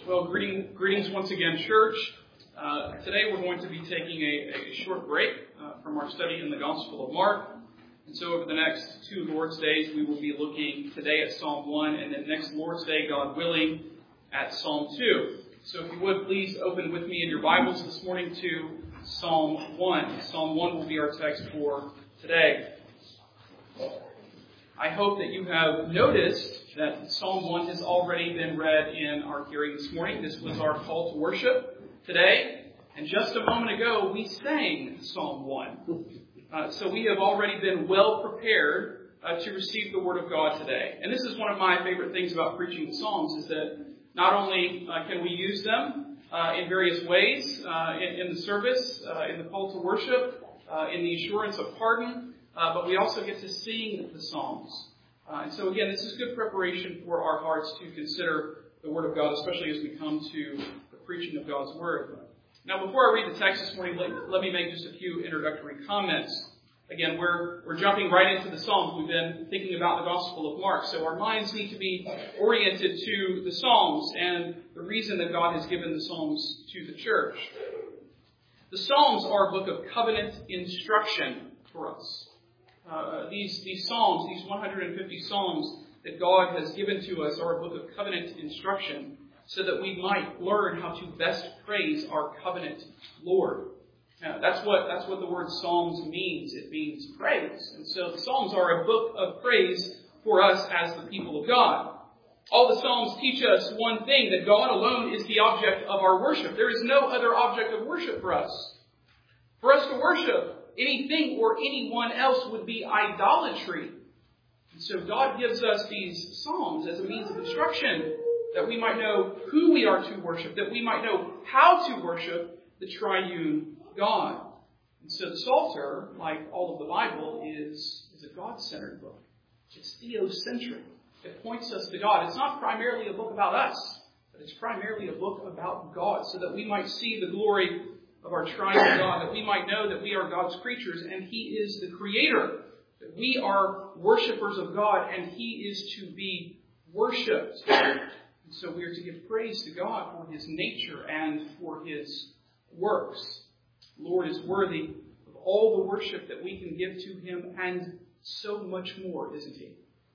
Well, greetings once again, church. Today we're going to be taking a short break from our study in the Gospel of Mark. And so over the next 2 Lord's Days, we will be looking today at Psalm 1, and then next Lord's Day, God willing, at Psalm 2. So if you would, please open with me in your Bibles this morning to Psalm 1. Psalm 1 will be our text for today. I hope that you have noticed that Psalm 1 has already been read in our hearing this morning. This was our call to worship today. And just a moment ago, we sang Psalm 1. So we have already been well prepared to receive the Word of God today. And this is one of my favorite things about preaching the Psalms, is that not only can we use them in various ways in the service, in the call to worship, in the assurance of pardon, but we also get to sing the Psalms. And so again, this is good preparation for our hearts to consider the Word of God, especially as we come to the preaching of God's Word. Now, before I read the text this morning, let me make just a few introductory comments. Again, we're jumping right into the Psalms. We've been thinking about the Gospel of Mark, so our minds need to be oriented to the Psalms and the reason that God has given the Psalms to the church. The Psalms are a book of covenant instruction for us. These Psalms, these 150 Psalms that God has given to us, are a book of covenant instruction so that we might learn how to best praise our covenant Lord. Now, that's what the word Psalms means. It means praise. And so the Psalms are a book of praise for us as the people of God. All the Psalms teach us one thing, that God alone is the object of our worship. There is no other object of worship for us. For us to worship anything or anyone else would be idolatry. And so God gives us these Psalms as a means of instruction, that we might know who we are to worship, that we might know how to worship the triune God. And so the Psalter, like all of the Bible, is a God-centered book. It's theocentric. It points us to God. It's not primarily a book about us, but it's primarily a book about God, so that we might see the glory of our triune God, that we might know that we are God's creatures and He is the Creator, that we are worshipers of God and He is to be worshipped. And so we are to give praise to God for His nature and for His works. The Lord is worthy of all the worship that we can give to Him, and so much more, isn't He?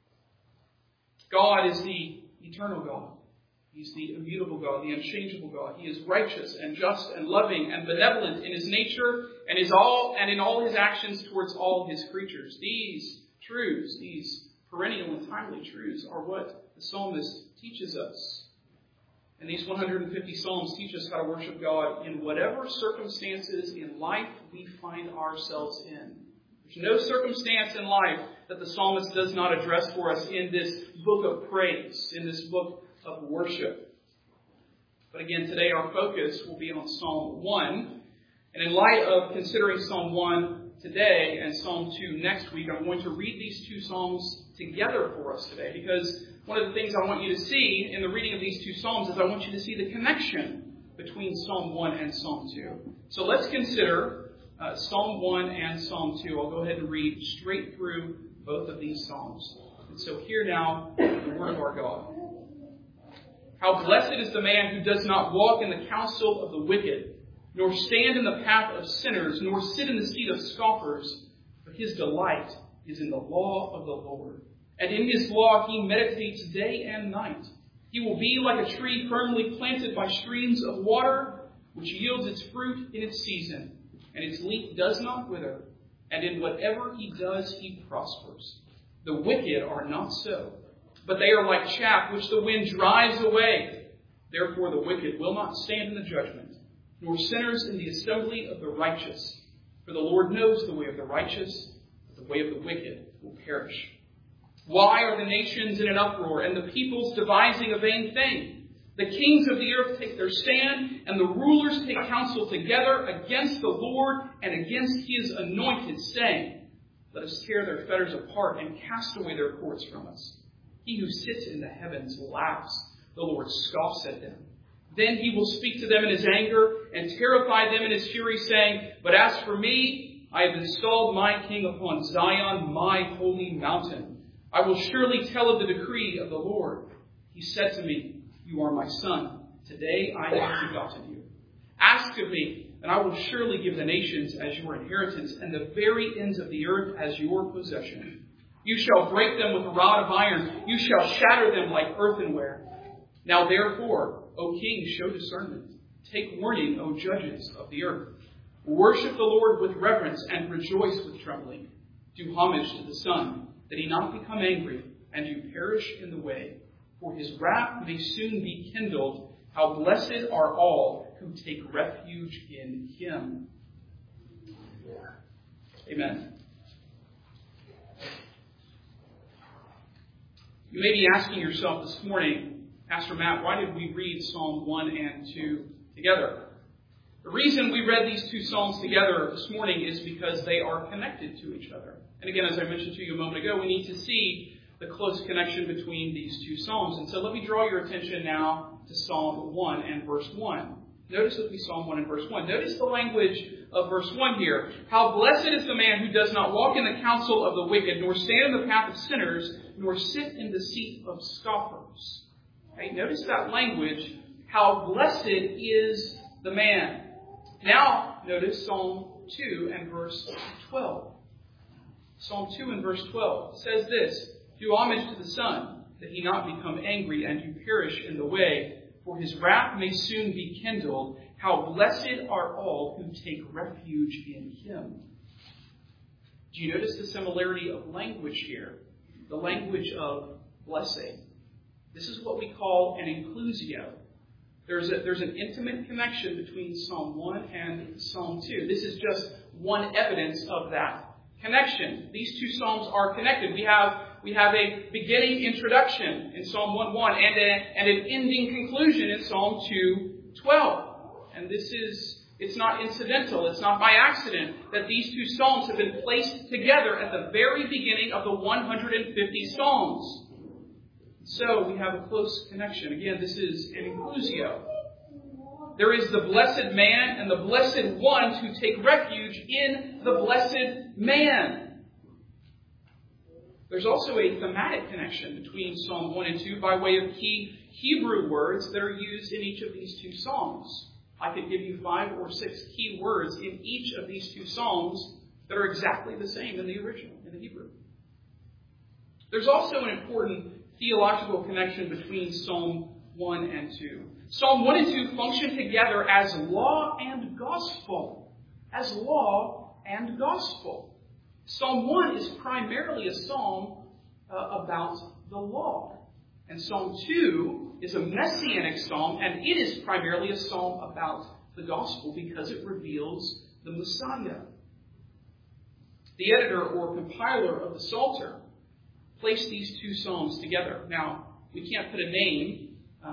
God is the eternal God. He's the immutable God, the unchangeable God. He is righteous and just and loving and benevolent in His nature and in all His actions towards all His creatures. These truths, these perennial and timely truths, are what the psalmist teaches us. And these 150 psalms teach us how to worship God in whatever circumstances in life we find ourselves in. There's no circumstance in life that the psalmist does not address for us in this book of praise, in this book of worship. But again, today our focus will be on Psalm 1. And in light of considering Psalm 1 today and Psalm 2 next week, I'm going to read these 2 Psalms together for us today, because one of the things I want you to see in the reading of these 2 Psalms is I want you to see the connection between Psalm 1 and Psalm 2. So let's consider Psalm 1 and Psalm 2. I'll go ahead and read straight through both of these Psalms. And so hear now the word of our God. How blessed is the man who does not walk in the counsel of the wicked, nor stand in the path of sinners, nor sit in the seat of scoffers, but his delight is in the law of the Lord. And in his law he meditates day and night. He will be like a tree firmly planted by streams of water, which yields its fruit in its season, and its leaf does not wither, and in whatever he does he prospers. The wicked are not so, but they are like chaff which the wind drives away. Therefore the wicked will not stand in the judgment, nor sinners in the assembly of the righteous. For the Lord knows the way of the righteous, but the way of the wicked will perish. Why are the nations in an uproar, and the peoples devising a vain thing? The kings of the earth take their stand, and the rulers take counsel together against the Lord and against His anointed, saying, Let us tear their fetters apart and cast away their cords from us. He who sits in the heavens laughs. The Lord scoffs at them. Then He will speak to them in His anger and terrify them in His fury, saying, But as for me, I have installed my king upon Zion, my holy mountain. I will surely tell of the decree of the Lord. He said to me, You are my son. Today I have begotten you. Ask of me, and I will surely give the nations as your inheritance, and the very ends of the earth as your possession. You shall break them with a rod of iron. You shall shatter them like earthenware. Now therefore, O kings, show discernment. Take warning, O judges of the earth. Worship the Lord with reverence and rejoice with trembling. Do homage to the Son, that he not become angry, and you perish in the way. For his wrath may soon be kindled. How blessed are all who take refuge in him. Amen. You may be asking yourself this morning, Pastor Matt, why did we read Psalm 1 and 2 together? The reason we read these two Psalms together this morning is because they are connected to each other. And again, as I mentioned to you a moment ago, we need to see the close connection between these two Psalms. And so let me draw your attention now to Psalm 1 and verse 1. Notice with me Psalm 1 and verse 1. Notice the language of verse 1 here. How blessed is the man who does not walk in the counsel of the wicked, nor stand in the path of sinners, nor sit in the seat of scoffers. Right? Notice that language. How blessed is the man. Now, notice Psalm 2 and verse 12. Psalm 2 and verse 12 says this, Do homage to the Son, that he not become angry, and you perish in the way, for his wrath may soon be kindled. How blessed are all who take refuge in him. Do you notice the similarity of language here? The language of blessing. This is what we call an inclusio. There's an intimate connection between Psalm 1 and Psalm 2. This is just one evidence of that connection. These two Psalms are connected. We have a beginning introduction in Psalm 1:1 and an ending conclusion in Psalm 2:12. And it's not incidental. It's not by accident that these two Psalms have been placed together at the very beginning of the 150 Psalms. So we have a close connection. Again, this is an inclusio. There is the blessed man and the blessed ones who take refuge in the blessed man. There's also a thematic connection between Psalm 1 and 2 by way of key Hebrew words that are used in each of these two Psalms. I could give you 5 or 6 key words in each of these two Psalms that are exactly the same in the original, in the Hebrew. There's also an important theological connection between Psalm 1 and 2. Psalm 1 and 2 function together as law and gospel. As law and gospel. Psalm 1 is primarily a psalm about the law. And Psalm 2 is a messianic psalm, and it is primarily a psalm about the gospel because it reveals the Messiah. The editor or compiler of the Psalter placed these two psalms together. Now, we can't put a name.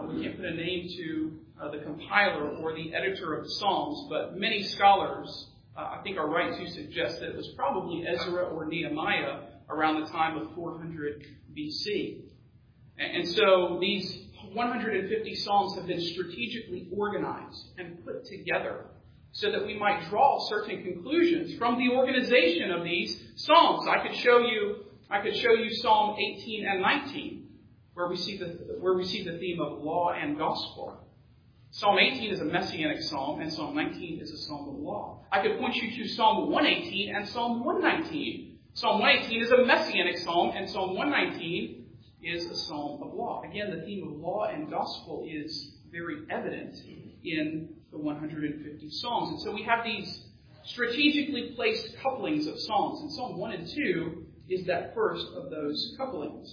To the compiler or the editor of the Psalms, but many scholars, I think, are right to suggest that it was probably Ezra or Nehemiah around the time of 400 BC. And so these 150 Psalms have been strategically organized and put together so that we might draw certain conclusions from the organization of these Psalms. I could show you Psalm 18 and 19, where we see the theme of law and gospel. Psalm 18 is a messianic psalm, and Psalm 19 is a psalm of law. I could point you to Psalm 118 and Psalm 119. Psalm 118 is a messianic psalm, and Psalm 119 is a psalm of law. Again, the theme of law and gospel is very evident in the 150 Psalms. And so we have these strategically placed couplings of Psalms, and Psalm 1 and 2 is that first of those couplings.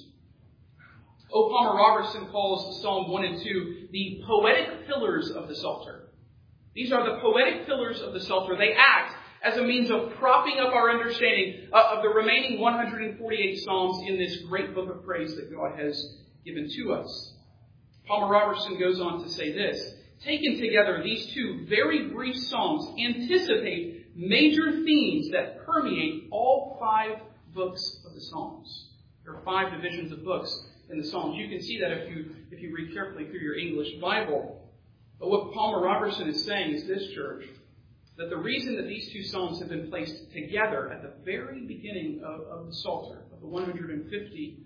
O. Palmer Robertson calls Psalm 1 and 2 the poetic pillars of the Psalter. These are the poetic pillars of the Psalter. They act as a means of propping up our understanding of the remaining 148 Psalms in this great book of praise that God has given to us. Palmer Robertson goes on to say this: taken together, these two very brief Psalms anticipate major themes that permeate all 5 books of the Psalms. There are 5 divisions of books in the Psalms. You can see that if you read carefully through your English Bible. But what Palmer Robertson is saying is this, church, that the reason that these two Psalms have been placed together at the very beginning of the Psalter, of the 150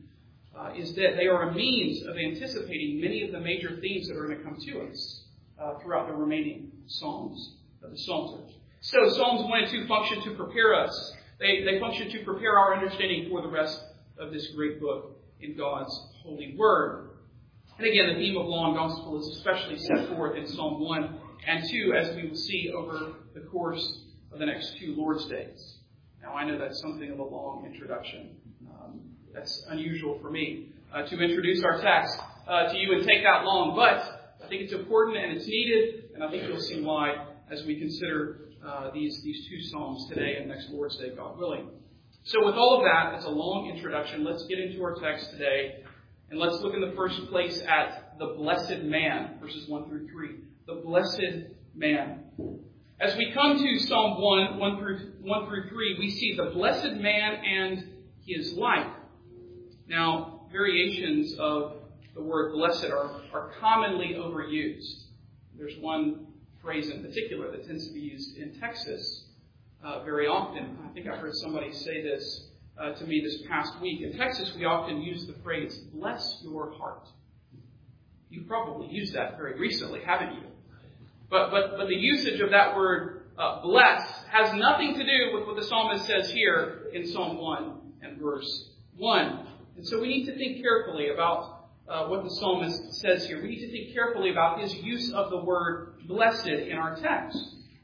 is that they are a means of anticipating many of the major themes that are going to come to us throughout the remaining Psalms of the Psalters. So Psalms 1 and 2 function to prepare us. They function to prepare our understanding for the rest of this great book in God's holy word. And again, the theme of law and gospel is especially set forth in Psalm 1 and 2, as we will see over the course of the next 2 Lord's Days. Now, I know that's something of a long introduction. That's unusual for me to introduce our text to you and take that long, but I think it's important and it's needed, and I think you'll see why as we consider these 2 Psalms today and next Lord's Day, God willing. So with all of that, as a long introduction, let's get into our text today, and let's look in the first place at the blessed man, verses 1 through 3. The blessed man. As we come to Psalm 1 through 3, we see the blessed man and his life. Now, variations of the word blessed are commonly overused. There's one phrase in particular that tends to be used in Texas very often. I think I heard somebody say this to me this past week. In Texas, we often use the phrase, bless your heart. You've probably used that very recently, haven't you? But the usage of that word, bless, has nothing to do with what the psalmist says here in Psalm 1 and verse 1. And so we need to think carefully about what the psalmist says here. We need to think carefully about his use of the word blessed in our text.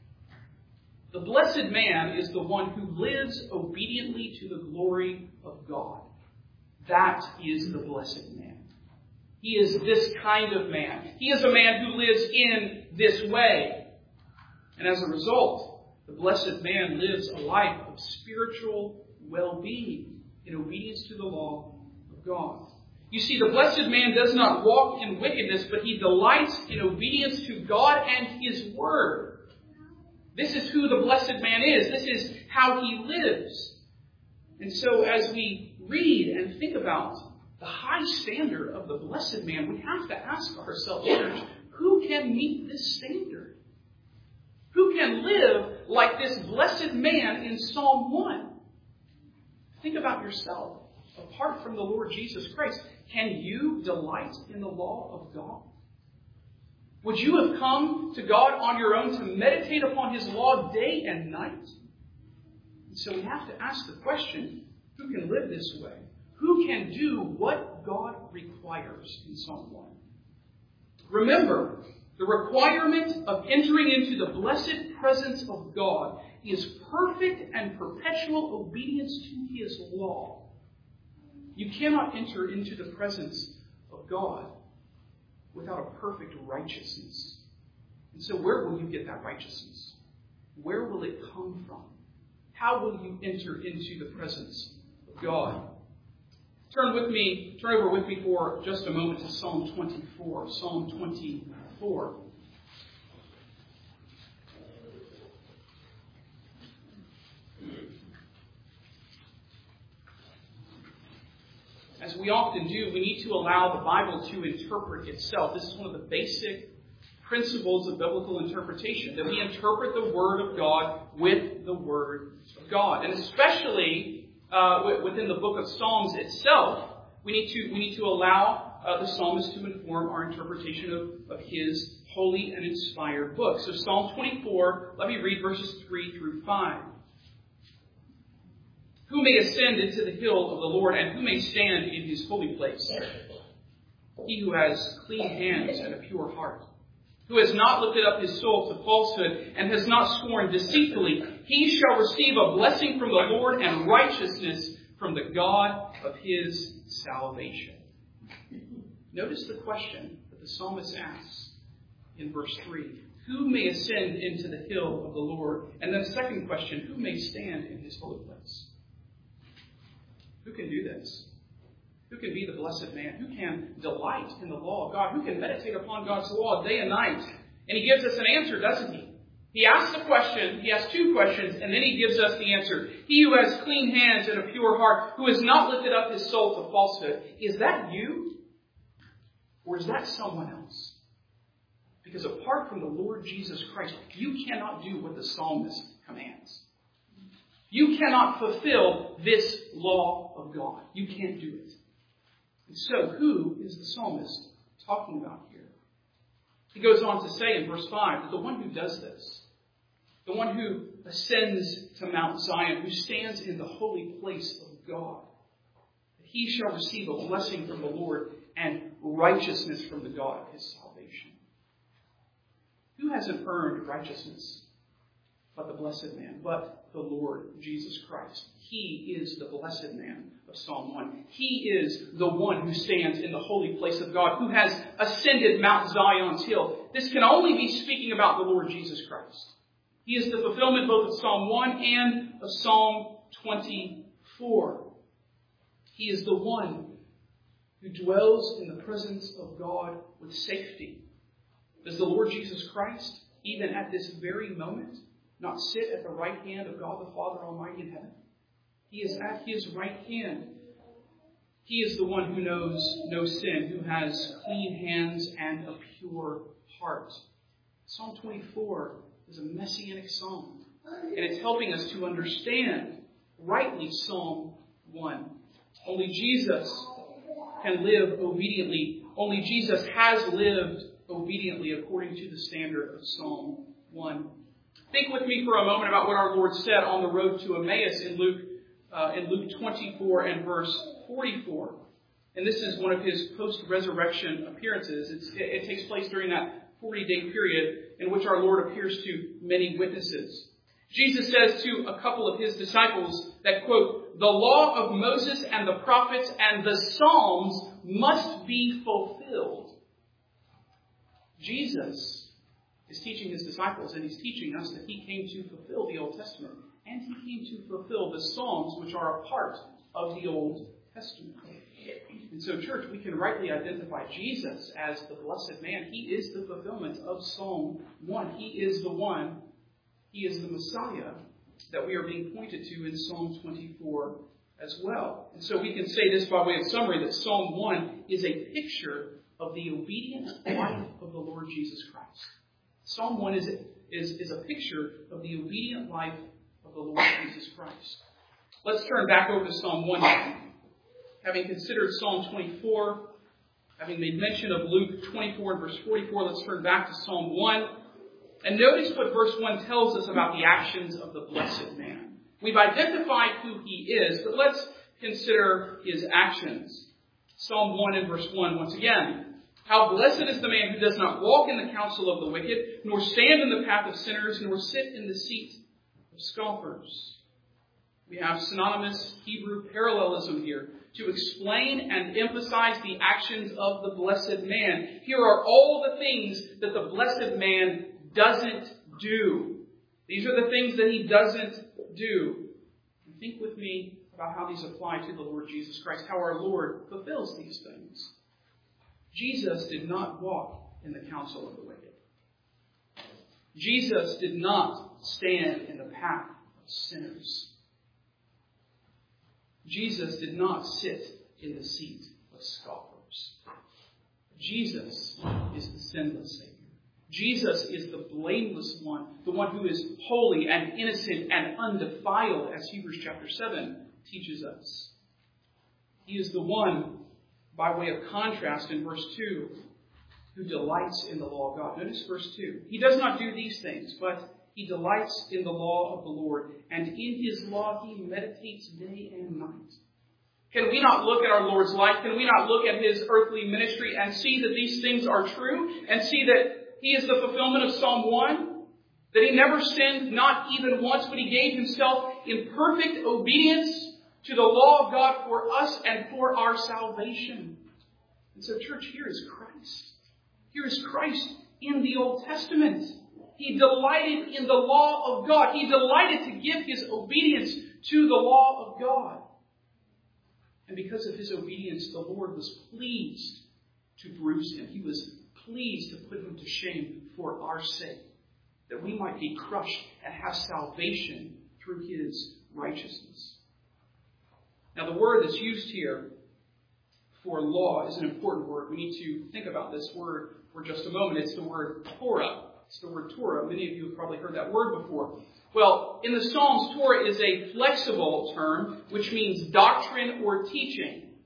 The blessed man is the one who lives obediently to the glory of God. That is the blessed man. He is this kind of man. He is a man who lives in this way. And as a result, the blessed man lives a life of spiritual well-being in obedience to the law of God. You see, the blessed man does not walk in wickedness, but he delights in obedience to God and his word. This is who the blessed man is. This is how he lives. And so as we read and think about the high standard of the blessed man, we have to ask ourselves, church, who can meet this standard? Who can live like this blessed man in Psalm 1? Think about yourself. Apart from the Lord Jesus Christ, can you delight in the law of God? Would you have come to God on your own to meditate upon his law day and night? And so we have to ask the question, who can live this way? Who can do what God requires in Psalm 1? Remember, the requirement of entering into the blessed presence of God is perfect and perpetual obedience to his law. You cannot enter into the presence of God without a perfect righteousness. And so where will you get that righteousness? Where will it come from? How will you enter into the presence of God? Turn over with me for just a moment to Psalm 24. Psalm 24. As we often do, we need to allow the Bible to interpret itself. This is one of the basic principles of biblical interpretation, that we interpret the Word of God with the Word of God. And especially within the book of Psalms itself, we need to allow the psalmist to inform our interpretation of his holy and inspired book. So Psalm 24, let me read verses 3 through 5. Who may ascend into the hill of the Lord, and who may stand in his holy place? He who has clean hands and a pure heart, who has not lifted up his soul to falsehood, and has not sworn deceitfully, he shall receive a blessing from the Lord and righteousness from the God of his salvation. Notice the question that the psalmist asks in verse 3. Who may ascend into the hill of the Lord? And then the second question, who may stand in his holy place? Who can do this? Who can be the blessed man? Who can delight in the law of God? Who can meditate upon God's law day and night? And he gives us an answer, doesn't he? He asks the question, he asks 2 questions, and then he gives us the answer. He who has clean hands and a pure heart, who has not lifted up his soul to falsehood. Is that you? Or is that someone else? Because apart from the Lord Jesus Christ, you cannot do what the psalmist commands. You cannot fulfill this law of God. You can't do it. And so, who is the psalmist talking about here? He goes on to say in verse 5 that the one who does this, the one who ascends to Mount Zion, who stands in the holy place of God, he shall receive a blessing from the Lord and righteousness from the God of his salvation. Who hasn't earned righteousness but the blessed man, but the Lord Jesus Christ? He is the blessed man of Psalm 1. He is the one who stands in the holy place of God, who has ascended Mount Zion's hill. This can only be speaking about the Lord Jesus Christ. He is the fulfillment both of Psalm 1 and of Psalm 24. He is the one who dwells in the presence of God with safety. Does the Lord Jesus Christ, even at this very moment, not sit at the right hand of God the Father Almighty in heaven? He is at his right hand. He is the one who knows no sin, who has clean hands and a pure heart. Psalm 24 is a messianic psalm, and it's helping us to understand rightly Psalm 1. Only Jesus can live obediently. Only Jesus has lived obediently according to the standard of Psalm 1. Think with me for a moment about what our Lord said on the road to Emmaus in Luke 24 and verse 44. And this is one of his post-resurrection appearances. It takes place during that 40-day period in which our Lord appears to many witnesses. Jesus says to a couple of his disciples that, quote, "The law of Moses and the prophets and the Psalms must be fulfilled." Jesus is teaching his disciples, and he's teaching us that he came to fulfill the Old Testament. And he came to fulfill the Psalms, which are a part of the Old Testament. And so, church, we can rightly identify Jesus as the blessed man. He is the fulfillment of Psalm 1. He is the one, he is the Messiah that we are being pointed to in Psalm 24 as well. And so we can say this by way of summary, that Psalm 1 is a picture of the obedient life of the Lord Jesus Christ. Psalm 1 is a picture of the obedient life of the Lord Jesus Christ. Let's turn back over to Psalm 1 now. Having considered Psalm 24, having made mention of Luke 24 and verse 44, let's turn back to Psalm 1. And notice what verse 1 tells us about the actions of the blessed man. We've identified who he is, but let's consider his actions. Psalm 1 and verse 1, once again. "How blessed is the man who does not walk in the counsel of the wicked, nor stand in the path of sinners, nor sit in the seat of scoffers." We have synonymous Hebrew parallelism here to explain and emphasize the actions of the blessed man. Here are all the things that the blessed man doesn't do. These are the things that he doesn't do. And think with me about how these apply to the Lord Jesus Christ, how our Lord fulfills these things. Jesus did not walk in the counsel of the wicked. Jesus did not stand in the path of sinners. Jesus did not sit in the seat of scoffers. Jesus is the sinless Savior. Jesus is the blameless one, the one who is holy and innocent and undefiled, as Hebrews chapter 7 teaches us. He is the one, by way of contrast in verse 2, who delights in the law of God. Notice verse 2. He does not do these things, but he delights in the law of the Lord, and in his law he meditates day and night. Can we not look at our Lord's life? Can we not look at his earthly ministry and see that these things are true? And see that he is the fulfillment of Psalm 1? That he never sinned, not even once, but he gave himself in perfect obedience to the law of God for us and for our salvation. And so, church, here is Christ. Here is Christ in the Old Testament. He delighted in the law of God. He delighted to give his obedience to the law of God. And because of his obedience, the Lord was pleased to bruise him. He was pleased to put him to shame for our sake, that we might be crushed and have salvation through his righteousness. Now, the word that's used here for law is an important word. We need to think about this word for just a moment. It's the word Torah. It's the word Torah. Many of you have probably heard that word before. Well, in the Psalms, Torah is a flexible term, which means doctrine or teaching.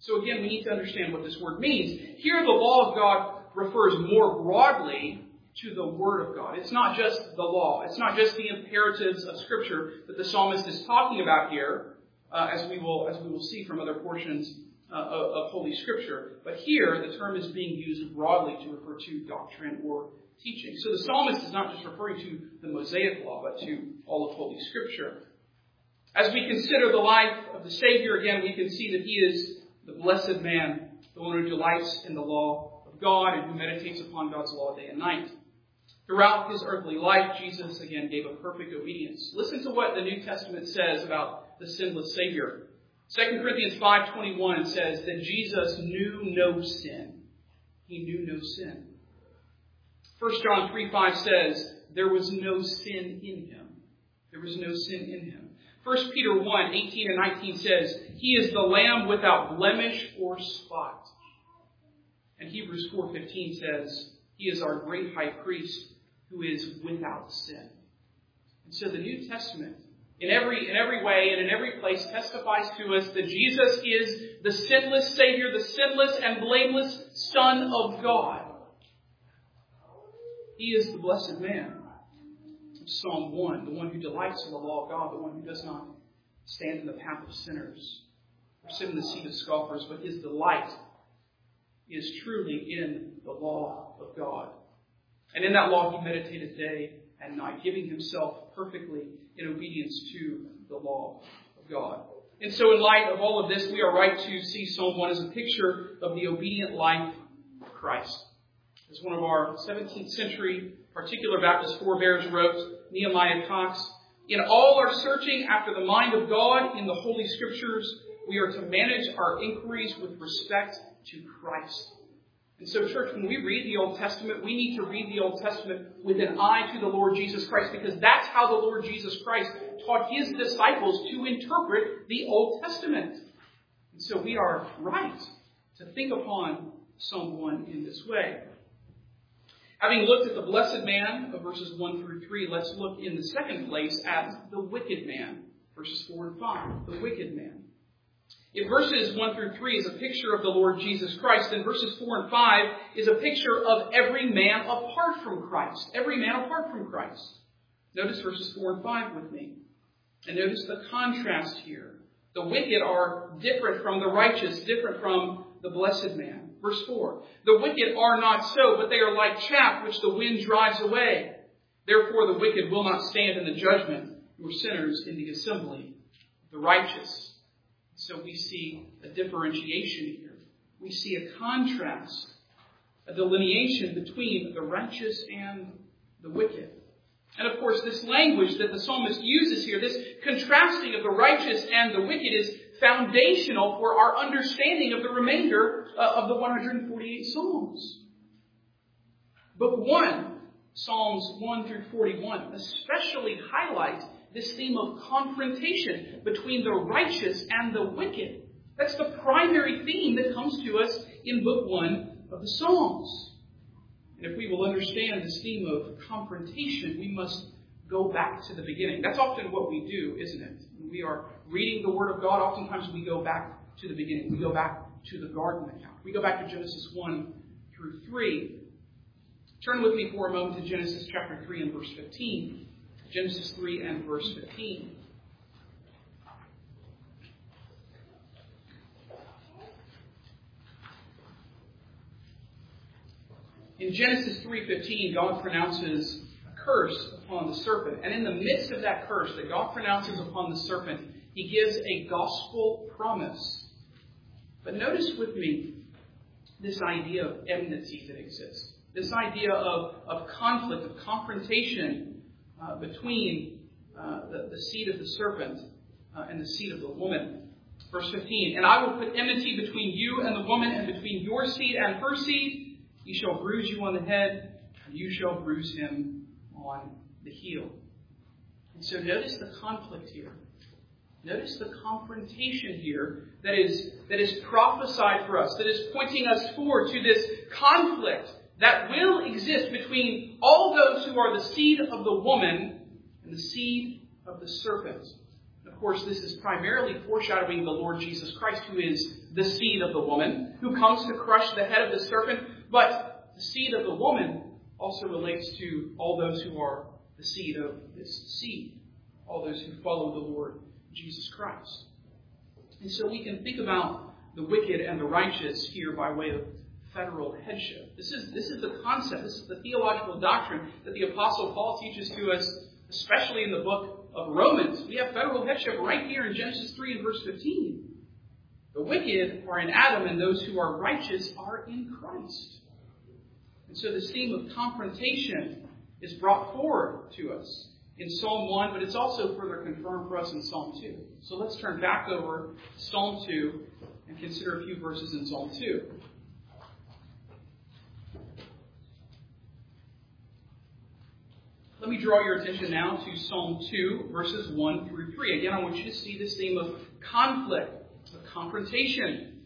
So again, we need to understand what this word means. Here, the law of God refers more broadly to the Word of God. It's not just the law. It's not just the imperatives of Scripture that the psalmist is talking about here, as we will see from other portions of Holy Scripture. But here, the term is being used broadly to refer to doctrine or teaching. So the psalmist is not just referring to the Mosaic law, but to all of Holy Scripture. As we consider the life of the Savior, again, we can see that he is the blessed man, the one who delights in the law of God and who meditates upon God's law day and night. Throughout his earthly life, Jesus, again, gave a perfect obedience. Listen to what the New Testament says about the sinless Savior. 2 Corinthians 5:21 says that Jesus knew no sin. He knew no sin. 1 John 3:5 says there was no sin in him. There was no sin in him. 1 Peter 1:18 and 19 says, he is the Lamb without blemish or spot. And Hebrews 4:15 says, he is our great high priest who is without sin. And so the New Testament, in every way and in every place, testifies to us that Jesus is the sinless Savior, the sinless and blameless Son of God. He is the blessed man. Psalm 1, the one who delights in the law of God, the one who does not stand in the path of sinners or sit in the seat of scoffers, but his delight is truly in the law of God. And in that law he meditated day and night, giving himself perfectly in obedience to the law of God. And so in light of all of this, we are right to see Psalm 1 as a picture of the obedient life of Christ. As one of our 17th century particular Baptist forebears wrote, Nehemiah Cox, in all our searching after the mind of God in the Holy Scriptures, we are to manage our inquiries with respect to Christ. And so, church, when we read the Old Testament, we need to read the Old Testament with an eye to the Lord Jesus Christ, because that's how the Lord Jesus Christ taught his disciples to interpret the Old Testament. And so we are right to think upon Psalm 1 in this way. Having looked at the blessed man of verses 1 through 3, let's look in the second place at the wicked man, verses 4 and 5, the wicked man. If verses 1 through 3 is a picture of the Lord Jesus Christ, then verses 4 and 5 is a picture of every man apart from Christ. Every man apart from Christ. Notice verses 4 and 5 with me. And notice the contrast here. The wicked are different from the righteous, different from the blessed man. Verse 4, the wicked are not so, but they are like chaff which the wind drives away. Therefore the wicked will not stand in the judgment, nor sinners in the assembly of the righteous. So we see a differentiation here. We see a contrast, a delineation between the righteous and the wicked. And of course, this language that the psalmist uses here, this contrasting of the righteous and the wicked, is foundational for our understanding of the remainder of the 148 Psalms. Book 1, Psalms 1 through 41, especially highlight this theme of confrontation between the righteous and the wicked. That's the primary theme that comes to us in Book 1 of the Psalms. And if we will understand this theme of confrontation, we must go back to the beginning. That's often what we do, isn't it? When we are reading the Word of God, oftentimes we go back to the beginning. We go back to the garden account. We go back to Genesis 1 through 3. Turn with me for a moment to Genesis chapter 3 and verse 15. Genesis 3 and verse 15. In Genesis 3:15, God pronounces a curse upon the serpent. And in the midst of that curse that God pronounces upon the serpent, he gives a gospel promise. But notice with me this idea of enmity that exists. This idea of conflict, of confrontation between the seed of the serpent and the seed of the woman. Verse 15, and I will put enmity between you and the woman, and between your seed and her seed. He shall bruise you on the head, and you shall bruise him on the heel. And so notice the conflict here. Notice the confrontation here that is prophesied for us, that is pointing us forward to this conflict that will exist between all those who are the seed of the woman and the seed of the serpent. And of course, this is primarily foreshadowing the Lord Jesus Christ, who is the seed of the woman, who comes to crush the head of the serpent. But the seed of the woman also relates to all those who are the seed of this seed, all those who follow the Lord Jesus Christ. And so we can think about the wicked and the righteous here by way of federal headship. This is the concept, this is the theological doctrine that the Apostle Paul teaches to us, especially in the book of Romans. We have federal headship right here in Genesis 3 and verse 15. The wicked are in Adam, and those who are righteous are in Christ. And so this theme of confrontation is brought forward to us in Psalm 1, but it's also further confirmed for us in Psalm 2. So let's turn back over to Psalm 2 and consider a few verses in Psalm 2. Let me draw your attention now to Psalm 2, verses 1 through 3. Again, I want you to see this theme of conflict, of confrontation.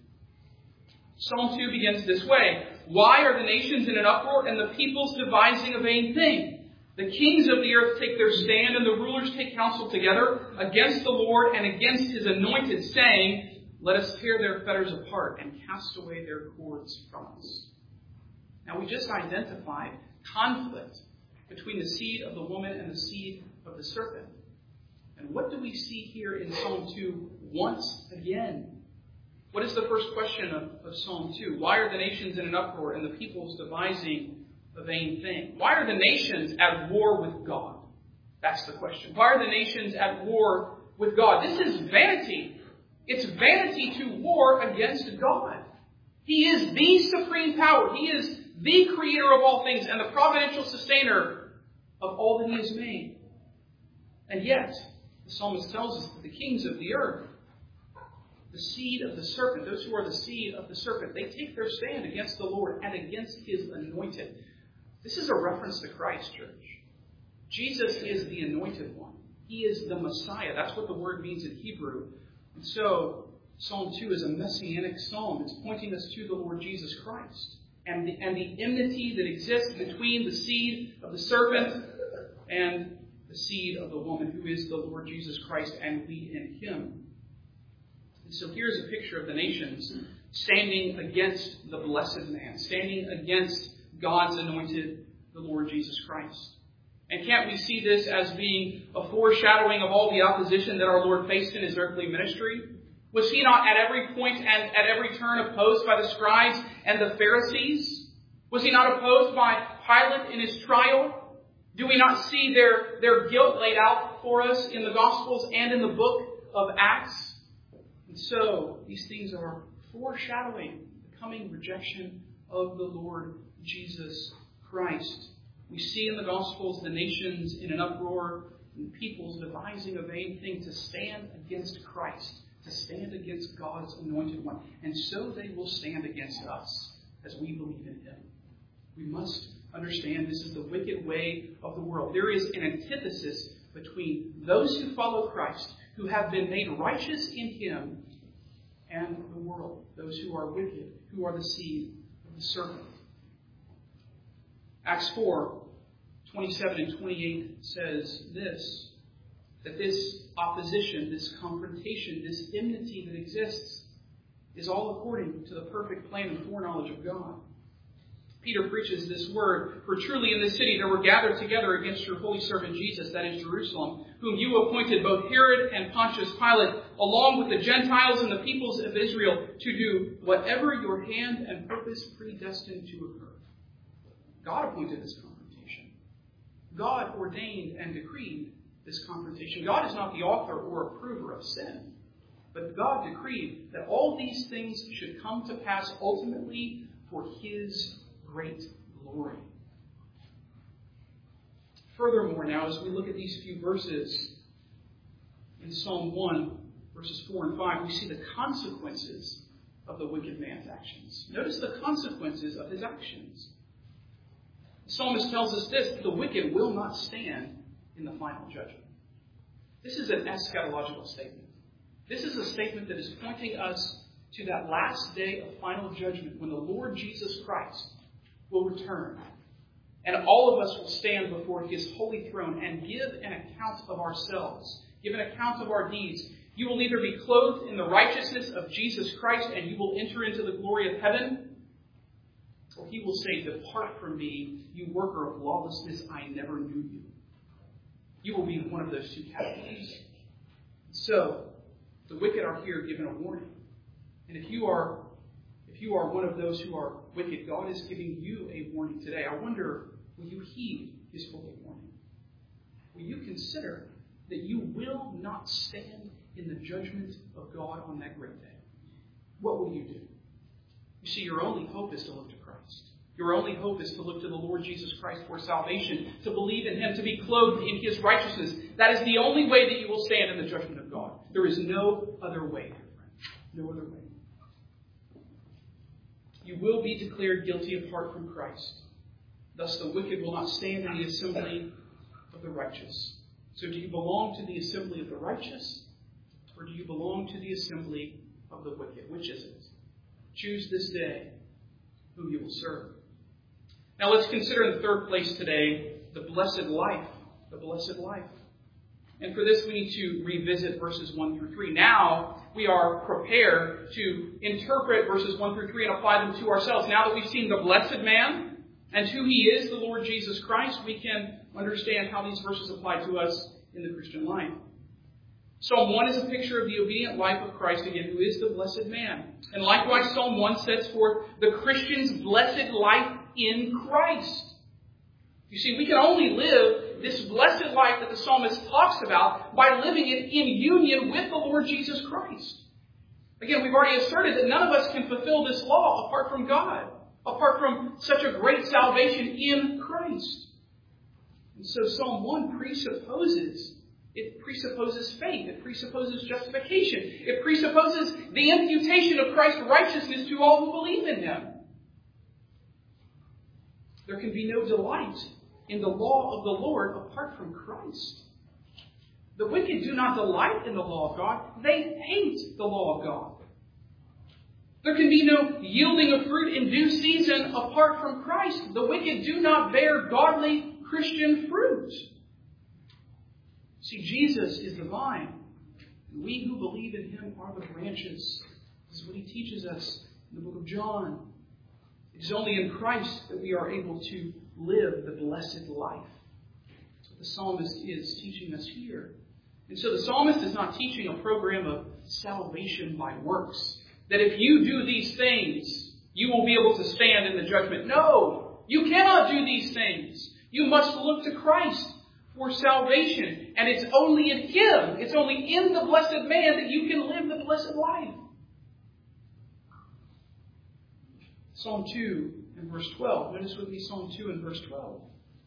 Psalm 2 begins this way. Why are the nations in an uproar and the peoples devising a vain thing? The kings of the earth take their stand and the rulers take counsel together against the Lord and against his anointed, saying, let us tear their fetters apart and cast away their cords from us. Now we just identified conflict between the seed of the woman and the seed of the serpent. And what do we see here in Psalm 2 once again? What is the first question of Psalm 2? Why are the nations in an uproar and the peoples devising a vain thing? Why are the nations at war with God? That's the question. Why are the nations at war with God? This is vanity. It's vanity to war against God. He is the supreme power. He is the creator of all things and the providential sustainer of all that he has made. And yet, the psalmist tells us that the kings of the earth, the seed of the serpent, those who are the seed of the serpent, they take their stand against the Lord and against his anointed. This is a reference to Christ, church. Jesus is the anointed one. He is the Messiah. That's what the word means in Hebrew. And so, Psalm 2 is a messianic psalm. It's pointing us to the Lord Jesus Christ and the enmity that exists between the seed of the serpent and the seed of the woman, who is the Lord Jesus Christ, and we in him. And so here's a picture of the nations standing against the blessed man, standing against God's anointed, the Lord Jesus Christ. And can't we see this as being a foreshadowing of all the opposition that our Lord faced in his earthly ministry? Was he not at every point and at every turn opposed by the scribes and the Pharisees? Was he not opposed by Pilate in his trial? Do we not see their guilt laid out for us in the Gospels and in the book of Acts? And so, these things are foreshadowing the coming rejection of the Lord Jesus Christ. We see in the Gospels the nations in an uproar and peoples devising a vain thing to stand against Christ, to stand against God's anointed one. And so they will stand against us as we believe in him. We must understand this is the wicked way of the world. There is an antithesis between those who follow Christ, who have been made righteous in him, and the world, those who are wicked, who are the seed of the serpent. Acts 4, 27 and 28 says this, that this opposition, this confrontation, this enmity that exists is all according to the perfect plan and foreknowledge of God. Peter preaches this word, for truly in this city there were gathered together against your holy servant Jesus, that is Jerusalem, whom you appointed both Herod and Pontius Pilate, along with the Gentiles and the peoples of Israel, to do whatever your hand and purpose predestined to occur. God appointed this confrontation. God ordained and decreed this confrontation. God is not the author or approver of sin, but God decreed that all these things should come to pass ultimately for his great glory. Furthermore, now, as we look at these few verses in Psalm 1, verses 4 and 5, we see the consequences of the wicked man's actions. Notice the consequences of his actions. The psalmist tells us this: the wicked will not stand in the final judgment. This is an eschatological statement. This is a statement that is pointing us to that last day of final judgment when the Lord Jesus Christ will return. And all of us will stand before his holy throne and give an account of ourselves give an account of our deeds, you will either be clothed in the righteousness of Jesus Christ and you will enter into the glory of heaven, or he will say, depart from me, you worker of lawlessness, I never knew you. You will be in one of those two categories. So, the wicked are here given a warning. And if you are one of those who are wicked, God is giving you a warning today. I wonder, will you heed his holy warning? Will you consider that you will not stand in the judgment of God on that great day? What will you do? You see, your only hope is to look to Christ. Your only hope is to look to the Lord Jesus Christ for salvation, to believe in him, to be clothed in his righteousness. That is the only way that you will stand in the judgment of God. There is no other way, dear friend. No other way. You will be declared guilty apart from Christ. Thus the wicked will not stand in the assembly of the righteous. So do you belong to the assembly of the righteous, or do you belong to the assembly of the wicked? Which is it? Choose this day whom you will serve. Now let's consider in the third place today the blessed life. The blessed life. And for this we need to revisit verses 1 through 3. Now we are prepared to interpret verses 1 through 3 and apply them to ourselves. Now that we've seen the blessed man and who he is, the Lord Jesus Christ, we can understand how these verses apply to us in the Christian life. Psalm 1 is a picture of the obedient life of Christ again, who is the blessed man. And likewise, Psalm 1 sets forth the Christian's blessed life in Christ. You see, we can only live this blessed life that the psalmist talks about by living it in union with the Lord Jesus Christ. Again, we've already asserted that none of us can fulfill this law apart from God, apart from such a great salvation in Christ. And so Psalm 1 presupposes faith. It presupposes justification. It presupposes the imputation of Christ's righteousness to all who believe in him. There can be no delight in the law of the Lord apart from Christ. The wicked do not delight in the law of God. They hate the law of God. There can be no yielding of fruit in due season apart from Christ. The wicked do not bear godly Christian fruit. See, Jesus is the vine, and we who believe in him are the branches. This is what he teaches us in the book of John. It is only in Christ that we are able to live the blessed life. That's what the psalmist is teaching us here. And so the psalmist is not teaching a program of salvation by works. That if you do these things, you will be able to stand in the judgment. No, you cannot do these things. You must look to Christ for salvation. And it's only in him, it's only in the blessed man that you can live the blessed life. Psalm 2 and verse 12. Notice with me Psalm 2 and verse 12.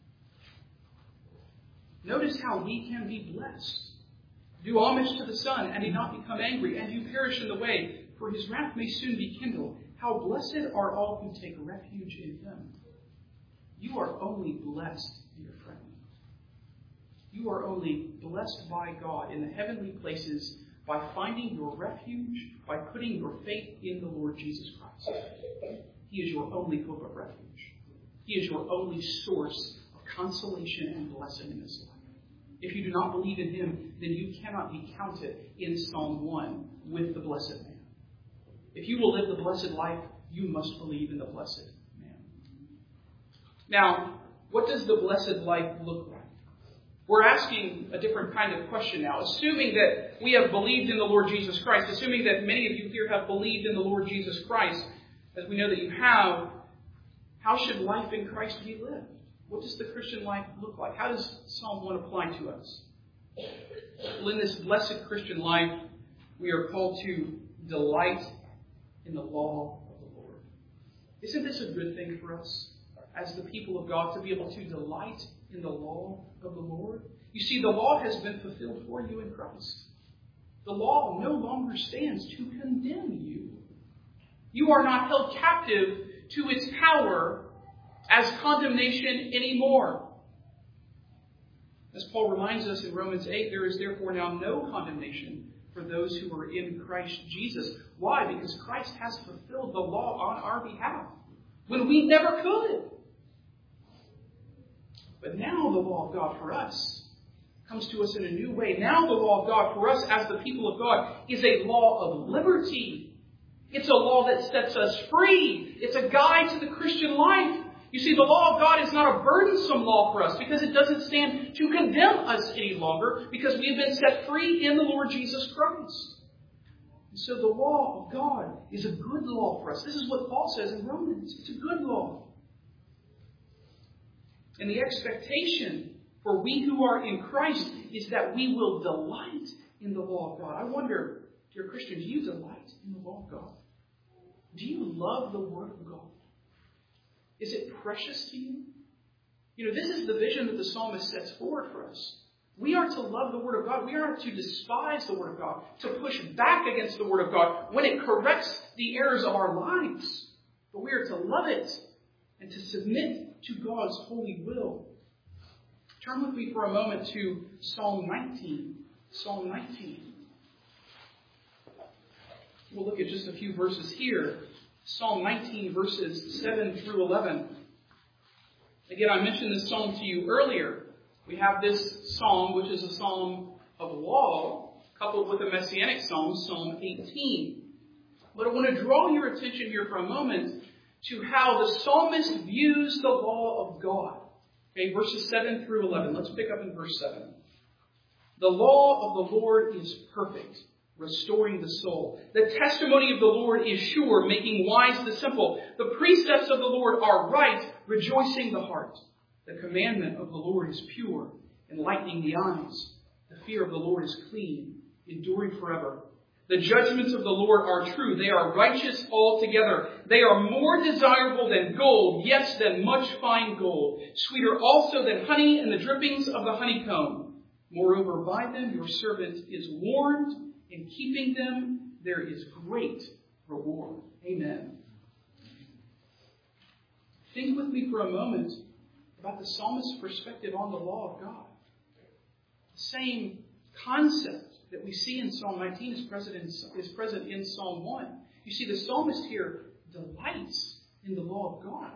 Notice how we can be blessed. Do homage to the Son, and he not become angry, and you perish in the way, for his wrath may soon be kindled. How blessed are all who take refuge in him. You are only blessed, dear friend. You are only blessed by God in the heavenly places by finding your refuge, by putting your faith in the Lord Jesus Christ. He is your only hope of refuge. He is your only source of consolation and blessing in this life. If you do not believe in him, then you cannot be counted in Psalm 1 with the blessed man. If you will live the blessed life, you must believe in the blessed man. Now, what does the blessed life look like? We're asking a different kind of question now. Assuming that we have believed in the Lord Jesus Christ, assuming that many of you here have believed in the Lord Jesus Christ, as we know that you have, how should life in Christ be lived? What does the Christian life look like? How does Psalm 1 apply to us? Well, in this blessed Christian life, we are called to delight in the law of the Lord. Isn't this a good thing for us as the people of God to be able to delight in the law of the Lord? You see, the law has been fulfilled for you in Christ. The law no longer stands to condemn you. You are not held captive to its power as condemnation anymore. As Paul reminds us in Romans 8, there is therefore now no condemnation for those who are in Christ Jesus. Why? Because Christ has fulfilled the law on our behalf when we never could. But now the law of God for us comes to us in a new way. Now the law of God for us as the people of God is a law of liberty. It's a law that sets us free. It's a guide to the Christian life. You see, the law of God is not a burdensome law for us because it doesn't stand to condemn us any longer because we have been set free in the Lord Jesus Christ. And so the law of God is a good law for us. This is what Paul says in Romans. It's a good law. And the expectation for we who are in Christ is that we will delight in the law of God. I wonder, dear Christian, do you delight in the law of God? Do you love the Word of God? Is it precious to you? You know, this is the vision that the psalmist sets forward for us. We are to love the Word of God. We are to despise the Word of God, to push back against the Word of God when it corrects the errors of our lives. But we are to love it and to submit to God's holy will. Turn with me for a moment to Psalm 19. Psalm 19. We'll look at just a few verses here. Psalm 19, verses 7 through 11. Again, I mentioned this psalm to you earlier. We have this psalm, which is a psalm of law, coupled with a messianic psalm, Psalm 18. But I want to draw your attention here for a moment to how the psalmist views the law of God. Okay, verses 7 through 11. Let's pick up in verse 7. The law of the Lord is perfect, restoring the soul. The testimony of the Lord is sure, making wise the simple. The precepts of the Lord are right, rejoicing the heart. The commandment of the Lord is pure, enlightening the eyes. The fear of the Lord is clean, enduring forever. The judgments of the Lord are true. They are righteous altogether. They are more desirable than gold, yes, than much fine gold. Sweeter also than honey and the drippings of the honeycomb. Moreover, by them your servant is warned. In keeping them, there is great reward. Amen. Think with me for a moment about the psalmist's perspective on the law of God. The same concept that we see in Psalm 19 is present in Psalm 1. You see, the psalmist here delights in the law of God.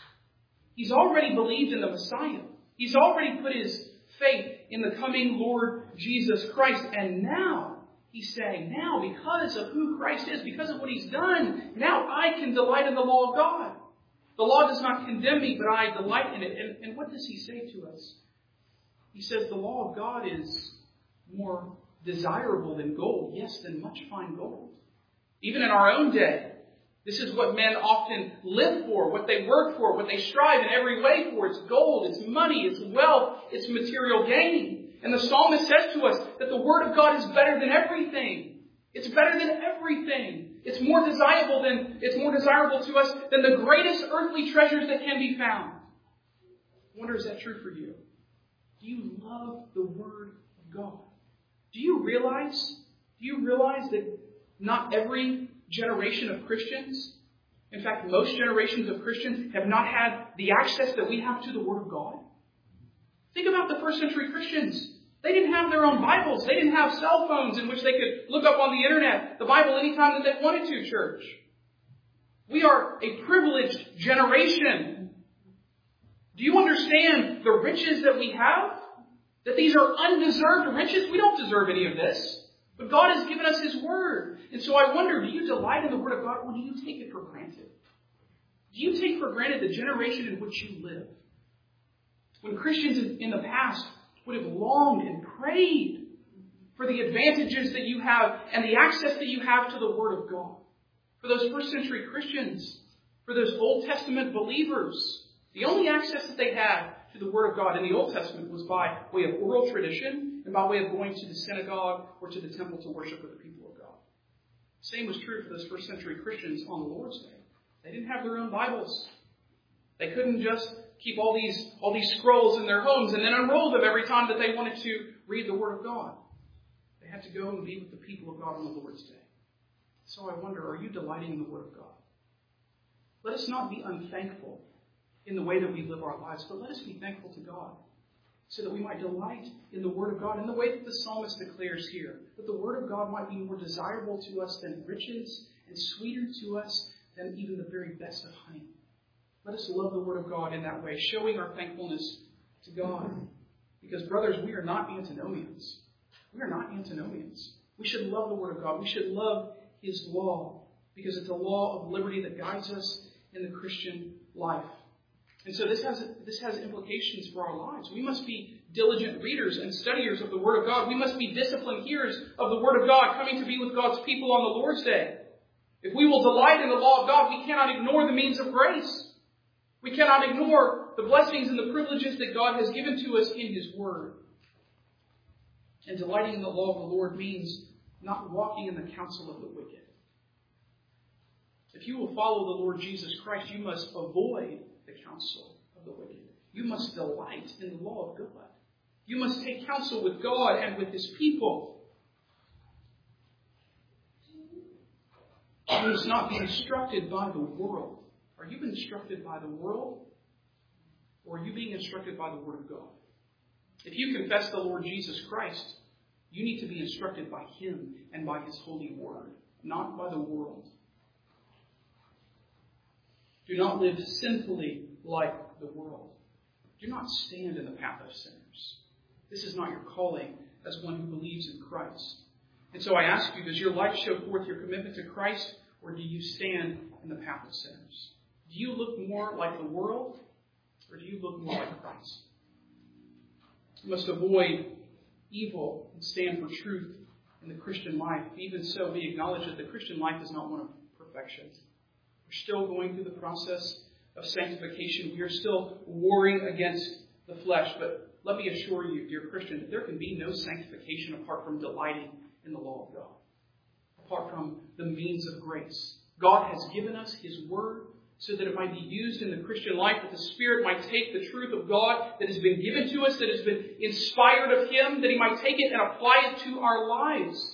He's already believed in the Messiah. He's already put his faith in the coming Lord Jesus Christ. And now, he's saying, now because of who Christ is, because of what he's done, now I can delight in the law of God. The law does not condemn me, but I delight in it. And what does he say to us? He says the law of God is more desirable than gold, yes, than much fine gold. Even in our own day, this is what men often live for, what they work for, what they strive in every way for. It's gold, it's money, it's wealth, it's material gain. And the psalmist says to us that the Word of God is better than everything. It's better than everything. It's more desirable to us than the greatest earthly treasures that can be found. I wonder, is that true for you? Do you love the Word of God? Do you realize that not every generation of Christians, in fact, most generations of Christians have not had the access that we have to the Word of God? Think about the first century Christians. They didn't have their own Bibles. They didn't have cell phones in which they could look up on the internet the Bible anytime that they wanted to, church. We are a privileged generation. Do you understand the riches that we have? That these are undeserved riches? We don't deserve any of this. But God has given us His Word. And so I wonder, do you delight in the Word of God or do you take it for granted? Do you take for granted the generation in which you live? When Christians in the past would have longed and prayed for the advantages that you have and the access that you have to the Word of God. For those first century Christians, for those Old Testament believers, the only access that they had to the Word of God in the Old Testament was by way of oral tradition and by way of going to the synagogue or to the temple to worship with the people of God. The same was true for those first century Christians on the Lord's Day. They didn't have their own Bibles. They couldn't just keep all these scrolls in their homes and then unroll them every time that they wanted to read the Word of God. They had to go and be with the people of God on the Lord's Day. So I wonder, are you delighting in the Word of God? Let us not be unthankful in the way that we live our lives, but let us be thankful to God so that we might delight in the Word of God in the way that the psalmist declares here, that the Word of God might be more desirable to us than riches and sweeter to us than even the very best of honey. Let us love the Word of God in that way, showing our thankfulness to God Because, brothers, we are not antinomians. We are not antinomians. We should love the Word of God. We should love His law, because it's a law of liberty that guides us in the Christian life. And so this has implications for our lives. We must be diligent readers and studiers of the Word of God. We must be disciplined hearers of the Word of God, coming to be with God's people on the Lord's Day. If we will delight in the law of God, we cannot ignore the means of grace. We cannot ignore the blessings and the privileges that God has given to us in His Word. And delighting in the law of the Lord means not walking in the counsel of the wicked. If you will follow the Lord Jesus Christ, you must avoid the counsel of the wicked. You must delight in the law of God. You must take counsel with God and with His people. You must not be instructed by the world. Are you instructed by the world? Or are you being instructed by the Word of God? If you confess the Lord Jesus Christ, you need to be instructed by Him and by His holy Word, not by the world. Do not live sinfully like the world. Do not stand in the path of sinners. This is not your calling as one who believes in Christ. And so I ask you, does your life show forth your commitment to Christ, or do you stand in the path of sinners? Do you look more like the world, or do you look more like Christ? You must avoid evil and stand for truth in the Christian life. Even so, we acknowledge that the Christian life is not one of perfection. We're still going through the process of sanctification. We are still warring against the flesh. But let me assure you, dear Christian, that there can be no sanctification apart from delighting in the law of God, apart from the means of grace. God has given us His Word so that it might be used in the Christian life, that the Spirit might take the truth of God that has been given to us, that has been inspired of Him, that He might take it and apply it to our lives.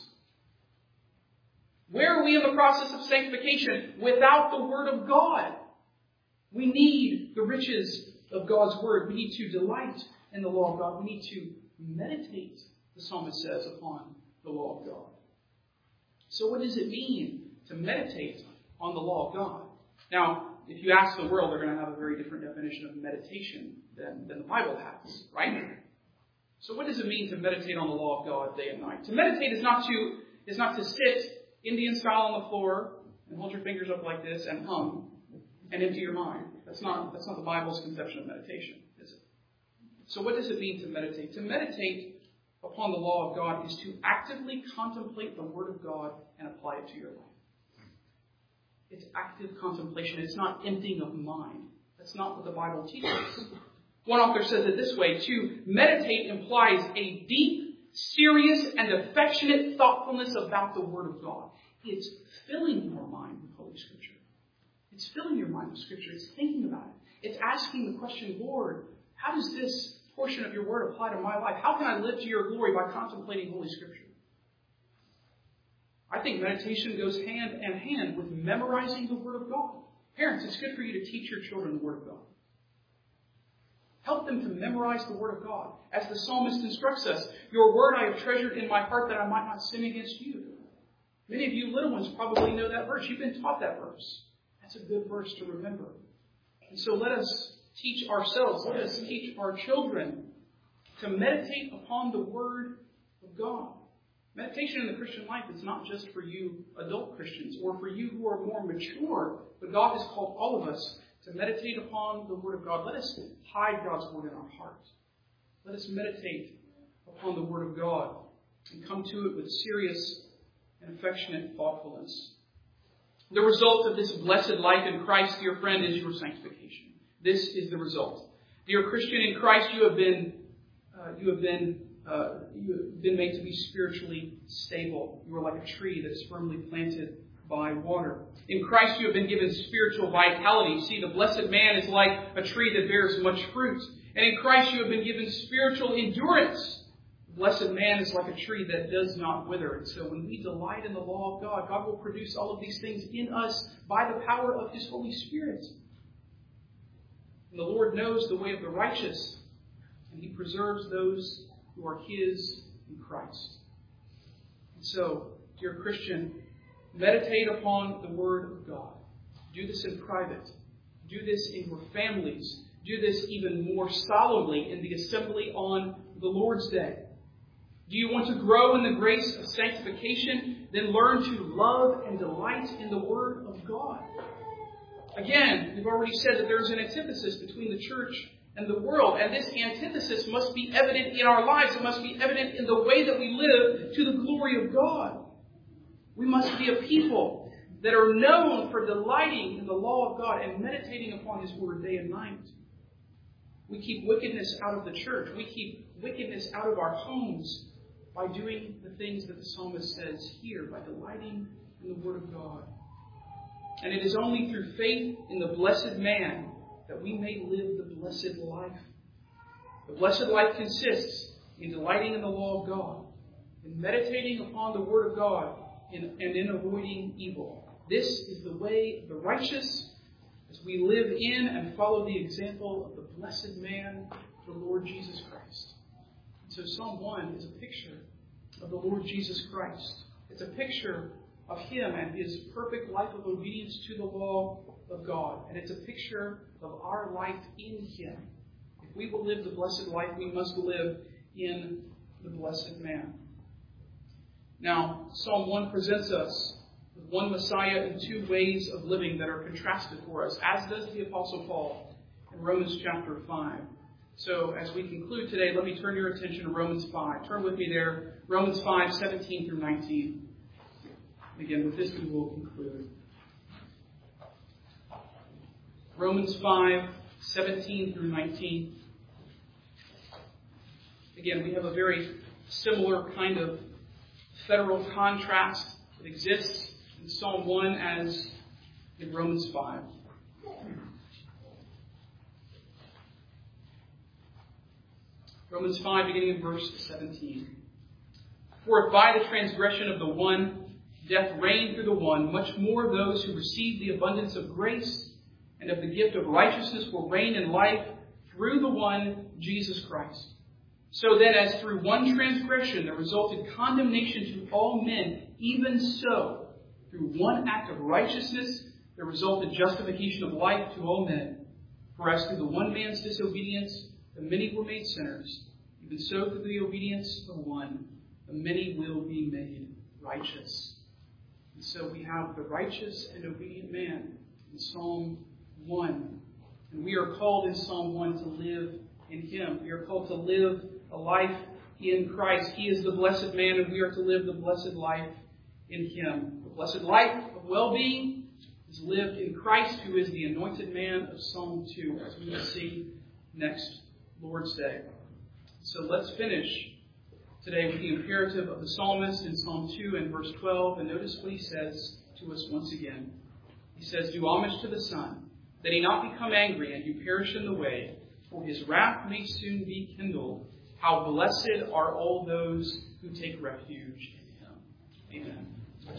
Where are we in the process of sanctification? Without the Word of God. We need the riches of God's Word. We need to delight in the law of God. We need to meditate, the psalmist says, upon the law of God. So what does it mean to meditate on the law of God? Now, if you ask the world, they're going to have a very different definition of meditation than the Bible has, right? So what does it mean to meditate on the law of God day and night? To meditate is not to sit Indian style on the floor and hold your fingers up like this and hum and empty your mind. That's not the Bible's conception of meditation, is it? So what does it mean to meditate? To meditate upon the law of God is to actively contemplate the Word of God and apply it to your life. It's active contemplation. It's not emptying of mind. That's not what the Bible teaches. One author says it this way: to meditate implies a deep, serious, and affectionate thoughtfulness about the Word of God. It's filling your mind with Holy Scripture. It's filling your mind with Scripture. It's thinking about it. It's asking the question, Lord, how does this portion of your Word apply to my life? How can I live to your glory by contemplating Holy Scripture? I think meditation goes hand in hand with memorizing the Word of God. Parents, it's good for you to teach your children the Word of God. Help them to memorize the Word of God. As the psalmist instructs us, your word I have treasured in my heart that I might not sin against you. Many of you little ones probably know that verse. You've been taught that verse. That's a good verse to remember. And so let us teach ourselves, let us teach our children to meditate upon the Word of God. Meditation in the Christian life is not just for you adult Christians or for you who are more mature, but God has called all of us to meditate upon the Word of God. Let us hide God's Word in our heart. Let us meditate upon the Word of God and come to it with serious and affectionate thoughtfulness. The result of this blessed life in Christ, dear friend, is your sanctification. This is the result. Dear Christian, in Christ you have been made to be spiritually stable. You are like a tree that is firmly planted by water. In Christ you have been given spiritual vitality. See, the blessed man is like a tree that bears much fruit. And in Christ you have been given spiritual endurance. The blessed man is like a tree that does not wither. And so when we delight in the law of God, God will produce all of these things in us by the power of His Holy Spirit. And the Lord knows the way of the righteous, and He preserves those who are His in Christ. And so, dear Christian, meditate upon the Word of God. Do this in private. Do this in your families. do this even more solemnly in the assembly on the Lord's Day. Do you want to grow in the grace of sanctification? Then learn to love and delight in the Word of God. Again, we've already said that there's an antithesis between the church and the world, and this antithesis must be evident in our lives. It must be evident in the way that we live to the glory of God. We must be a people that are known for delighting in the law of God and meditating upon His Word day and night. We keep wickedness out of the church. We keep wickedness out of our homes by doing the things that the psalmist says here, by delighting in the Word of God. And it is only through faith in the blessed man that we may live the blessed life. The blessed life consists in delighting in the law of God, in meditating upon the Word of God, and in avoiding evil. This is the way of the righteous as we live in and follow the example of the blessed man, the Lord Jesus Christ. So Psalm 1 is a picture of the Lord Jesus Christ. It's a picture of Him and His perfect life of obedience to the law of God. And it's a picture of our life in Him. If we will live the blessed life, we must live in the blessed man. Now, Psalm 1 presents us with one Messiah and two ways of living that are contrasted for us, as does the Apostle Paul in Romans chapter 5. So, as we conclude today, let me turn your attention to Romans 5. Turn with me there, Romans 5, 17 through 19. Again, with this we will conclude. Romans 5, 17 through 19. Again, we have a very similar kind of federal contrast that exists in Psalm 1 as in Romans 5. Romans 5, beginning in verse 17. For if by the transgression of the one death reigned through the one, much more those who receive the abundance of grace and of the gift of righteousness will reign in life through the one, Jesus Christ. So then, as through one transgression there resulted condemnation to all men, even so, through one act of righteousness there resulted justification of life to all men. For as through the one man's disobedience the many were made sinners, even so through the obedience of one the many will be made righteous. And so we have the righteous and obedient man in Psalm 1. And we are called in Psalm 1 to live in Him. We are called to live a life in Christ. He is the blessed man, and we are to live the blessed life in Him. The blessed life of well-being is lived in Christ, who is the anointed man of Psalm 2, as we will see next Lord's Day. So let's finish today with the imperative of the psalmist in Psalm 2 and verse 12. And notice what he says to us once again. He says, do homage to the Son, that He not become angry and you perish in the way, for His wrath may soon be kindled. How blessed are all those who take refuge in Him. Amen. Let's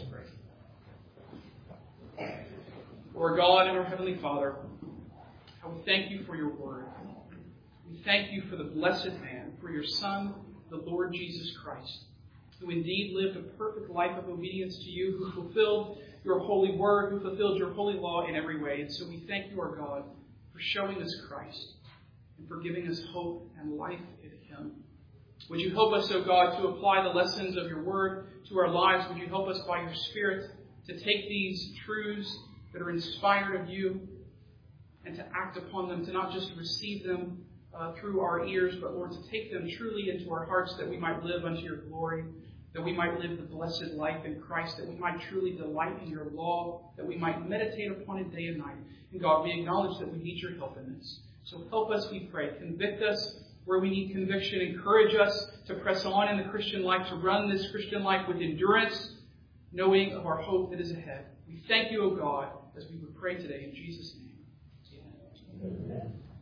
pray. Lord God and our Heavenly Father, I will thank You for Your word. We thank You for the blessed man, for Your Son, the Lord Jesus Christ, who indeed lived a perfect life of obedience to You, who fulfilled Your holy word, who fulfilled Your holy law in every way. And so we thank You, our God, for showing us Christ and for giving us hope and life in Him. Would You help us, O God, to apply the lessons of Your word to our lives? Would You help us by Your Spirit to take these truths that are inspired of You and to act upon them, to not just receive them through our ears, but Lord, to take them truly into our hearts, that we might live unto Your glory, that we might live the blessed life in Christ, that we might truly delight in Your law, that we might meditate upon it day and night. And God, we acknowledge that we need Your help in this. So help us, we pray. Convict us where we need conviction. Encourage us to press on in the Christian life, to run this Christian life with endurance, knowing of our hope that is ahead. We thank You, O God, as we would pray today in Jesus' name. Amen. Amen.